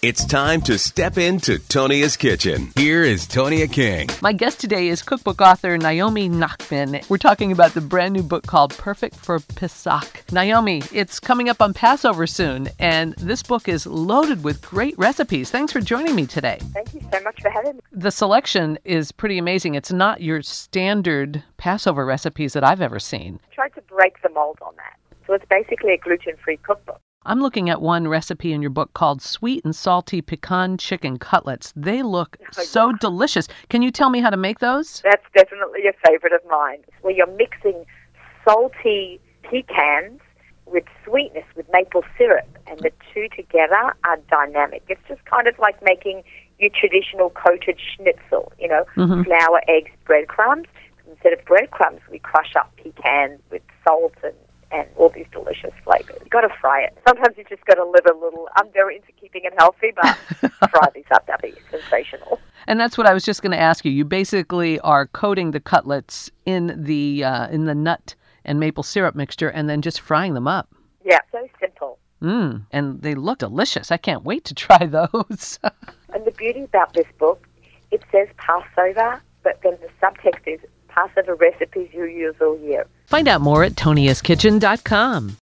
It's time to step into Tonia's kitchen. Here is Tonia King. My guest today is cookbook author Naomi Nachman. We're talking about the brand new book called Perfect for Pesach. Naomi, it's coming up on Passover soon, and this book is loaded with great recipes. Thanks for joining me today. Thank you so much for having me. The selection is pretty amazing. It's not your standard Passover recipes that I've ever seen. I tried to break the mold on that. So it's basically a gluten-free cookbook. I'm looking at one recipe in your book called Sweet and Salty Pecan Chicken Cutlets. They look so delicious. Can you tell me how to make those? That's definitely a favorite of mine, where you're mixing salty pecans with sweetness, with maple syrup, and the two together are dynamic. It's just kind of like making your traditional coated schnitzel, flour, eggs, breadcrumbs. Instead of breadcrumbs, we crush up pecans with salt and all these delicious flavors. You've got to fry it. Sometimes you just got to live a little. I'm very into keeping it healthy, but fry these up. That'd be sensational. And that's what I was just going to ask you. You basically are coating the cutlets in the nut and maple syrup mixture and then just frying them up. Yeah, so simple. And they look delicious. I can't wait to try those. And the beauty about this book, it says Passover, but then the subtext is Passover recipes you use all year. Find out more at toniaskitchen.com.